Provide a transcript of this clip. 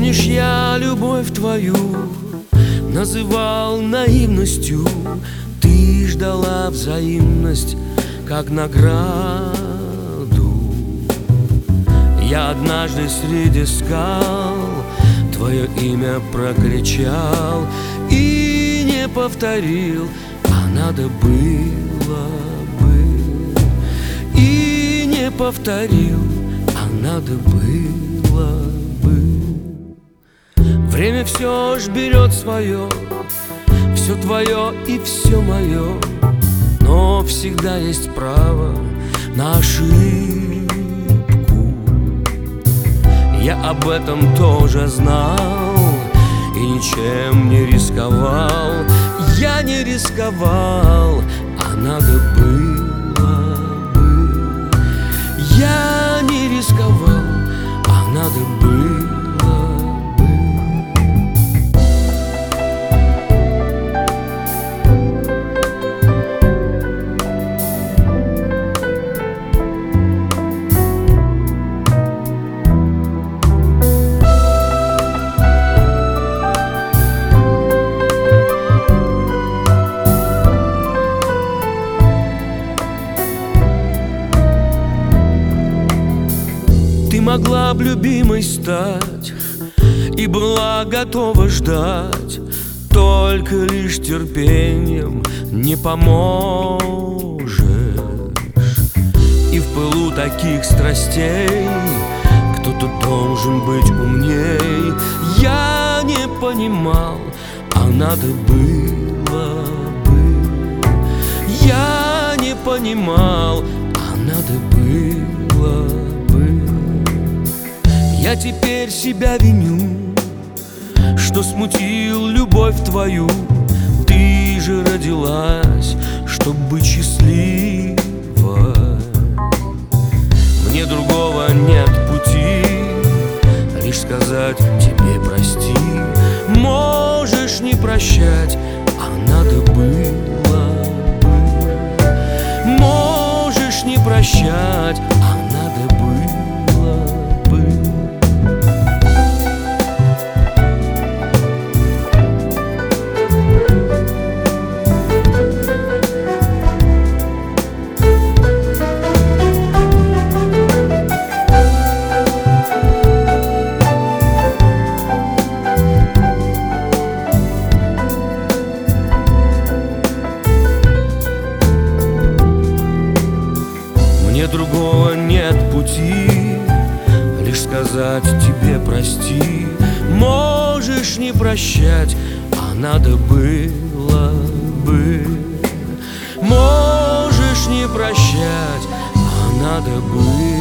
Помнишь, я любовь твою называл наивностью, ты ждала взаимность как награду. Я однажды среди скал твое имя прокричал и не повторил, а надо было бы. И не повторил, а надо было бы. Время все ж берет свое, все твое и все мое, но всегда есть право на ошибку. Я об этом тоже знал и ничем не рисковал. Я не рисковал, а надо было бы. Я не рисковал, а надо было бы. Ты могла б любимой стать и была готова ждать, только лишь терпением не поможешь. И в пылу таких страстей кто-то должен быть умней. Я не понимал, а надо было бы. Я не понимал, а надо было бы. Я теперь себя виню, что смутил любовь твою. Ты же родилась, чтоб быть счастливой. Мне другого нет пути, лишь сказать тебе прости. Можешь не прощать, а надо было бы. Можешь не прощать, а надо было бы. Мне другого нет пути, лишь сказать тебе прости. Можешь не прощать, а надо было бы. Можешь не прощать, а надо было.